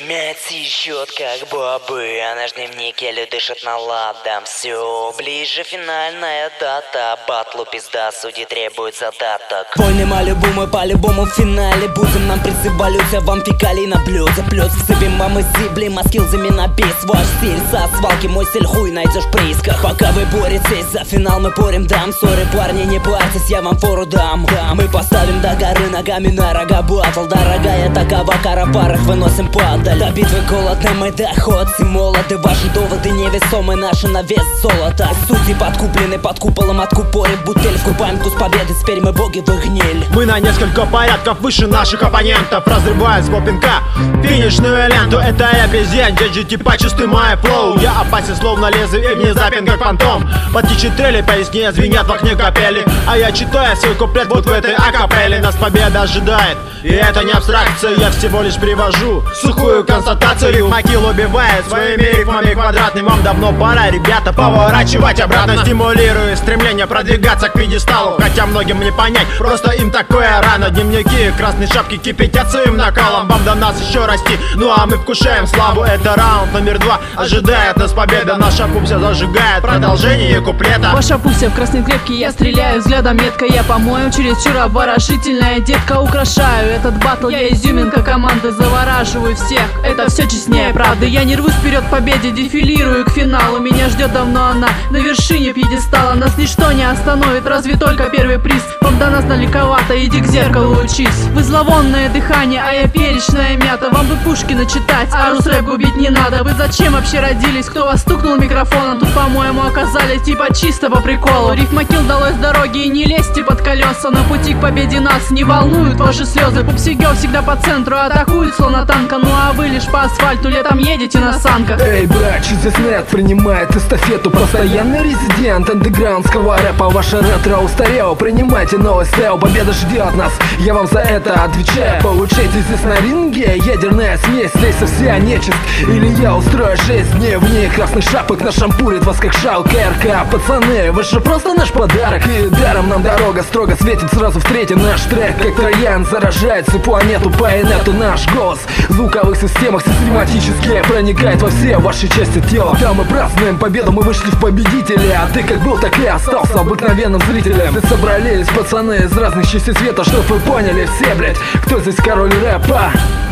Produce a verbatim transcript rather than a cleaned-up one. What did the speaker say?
Мять счет как бобы, а наш дневник еле дышит наладом. Все ближе финальная дата, батлу пизда, судьи требуют задаток. Войны малюбу мы по-любому в финале будем. Нам призывалюся, вам фекалий на блюдо. Плюс всыпем вам из зибли, маскил за меня бис. Ваш стиль со свалки, мой стиль хуй найдешь в приисках. Пока вы боретесь за финал, мы порим дам. Сори, парни, не парьтесь, я вам фору дам. Мы поставим до горы ногами на рога батл. Дорогая такова, карапарах выносим падаль. До битвы голодны мы доход, все молоды. Ваши доводы невесомы, наши на вес золота. Судьи подкуплены под куполом, откупорит бутыль. Вкупаем вкус победы, теперь мы боги в их гниль. Мы на несколько порядков выше наших оппонентов, разрывая с попинка финишную ленту. Это я президент, джи джи почувствуй мой флоу. Я опасен словно лезвие, внезапен как фантом. Потичи трели, поясни, звенят в окне капели. А я читаю свой куплет вот в этой акапелле. Нас победа ожидает, и это не абстракция. Я всего лишь привожу сухую констатацию. Макил убивает своими рифмами квадратным. Вам давно пора, ребята, поворачивать обратно. Стимулирую стремление продвигаться к пьедесталу. Хотя многим не понять, просто им такое рано. Дневники, красные шапки кипятят своим накалом. Вам до нас еще расти, ну а мы вкушаем славу. Это раунд номер два, ожидает нас победа. Наша пупся зажигает продолжение куплета. Ваша пупся в красной клетке, я стреляю взглядом метко. Я, по-моему, чересчур обворожительная детка. Украшаю этот батл, я изюминка команды. Завораживаю всех, это все честнее правды. Я не рвусь вперед к победе, дефилирую к финалу. Меня ждет давно она на вершине пьедестала. Нас ничто не остановит, разве только первый приз. Вам до нас далековато, иди к зеркалу учись. Вы зловонное дыхание, а я перечная мята. Вам бы Пушкина читать, а рус-рэп губить не надо. Вы зачем вообще родились? Кто вас стукнул микрофоном? Тут, по-моему, оказались типа чисто по приколу. Рифмакил далось с дороги, и не лезьте под колеса. На пути к победе нас не волнуют ваши слезы. Пупсигел всегда по центру атакует словно танка. Ну а вы лишь по асфальту летом едете на санках. Эй, брат, здесь нет, принимает эстафету. Постоянный резидент андеграундского рэпа. Ваша ретро устарела, принимайте новый стайл. Победа ждет нас, я вам за это отвечаю. Получайте здесь на ринге ядерная смесь. Здесь вся нечисть, или я устрою шесть дней в ней. Красный шапок нашампурит вас как шал КРК. Пацаны, вы же просто наш подарок. И даром нам дорога строго светит сразу в третий наш трек. Как Троян заражает всю планету по инету. Наш голос в звуковых системах систематически проникает во все ваши части тела. Там мы празднуем победу, мы вышли в победители. А ты как был, так и остался обыкновенным зрителем. Здесь собрались пацаны из разных частей света, чтоб вы поняли все, блять, кто здесь король рэпа.